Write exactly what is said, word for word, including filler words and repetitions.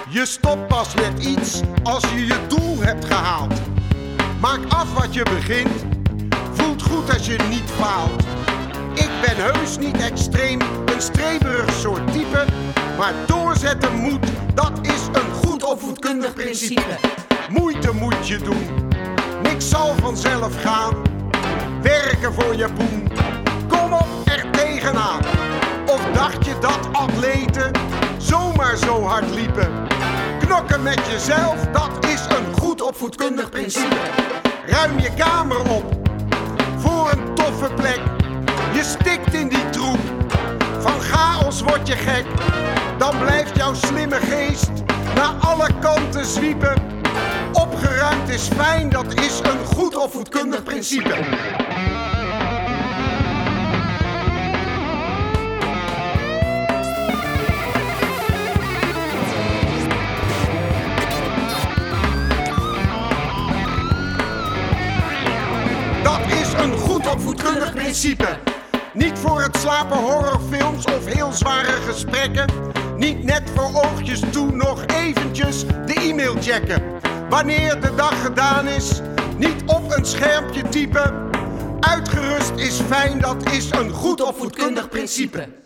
Je stopt pas met iets als je je doel hebt gehaald. Maak af wat je begint, voelt goed als je niet faalt. Ik ben heus niet extreem, een streberig soort type, maar doorzetten moet, dat is een goed opvoedkundig principe. Moeite moet je doen, niks zal vanzelf gaan. Werken voor je poen, kom op er tegenaan. Of dacht je dat atleten zomaar zo hard liepen? Knokken met jezelf, dat is een goed opvoedkundig principe. Ruim je kamer op, voor een toffe plek. Je stikt in die troep, van chaos word je gek. Dan blijft jouw slimme geest naar alle kanten zwiepen. Opgeruimd is fijn, dat is een goed opvoedkundig principe. Dat is een goed opvoedkundig principe. Niet voor het slapen horrorfilms of heel zware gesprekken. Niet net voor oogjes toe nog eventjes de e-mail checken. Wanneer de dag gedaan is, niet op een schermpje typen. Uitgerust is fijn, dat is een goed opvoedkundig principe.